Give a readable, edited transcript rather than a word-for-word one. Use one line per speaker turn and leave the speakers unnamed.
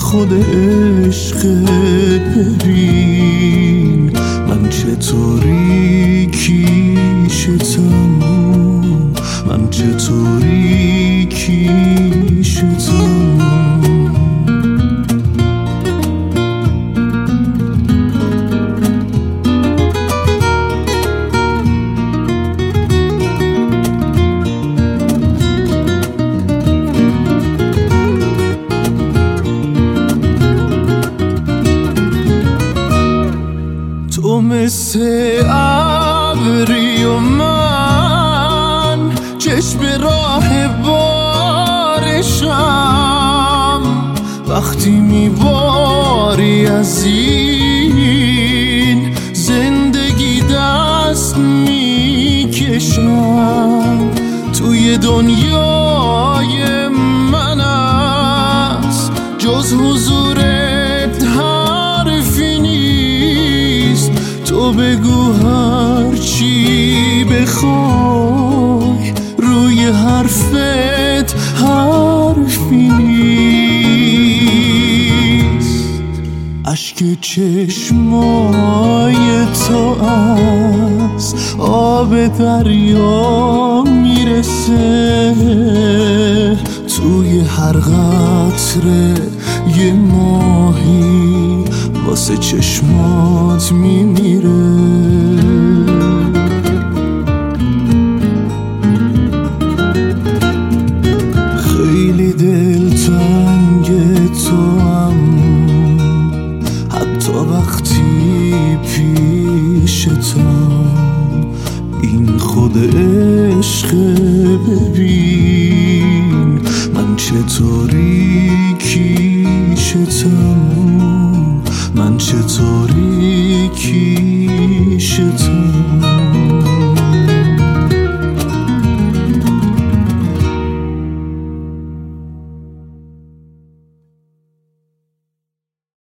خود عشق، ببین من چطوری کیشتم، من چطوری کیشتم. تو مثل ابری و من چشم راه بارشم، وقتی میباری از این زندگی دست میکشم. توی دنیای من است جز حضورت حرفی نیست. تو بگو هر چی بخوای، روی حرفت حرفی نیست. اشک چشمای تو از آب دریا میرسه، توی هر قطره یه ماهی واسه چشمات میمیره. خیلی دلتنگ تو هم، حتی وقتی پیشتم. این خود عشق، ببین من چطوری کیشتم، من چطوری کیشتم.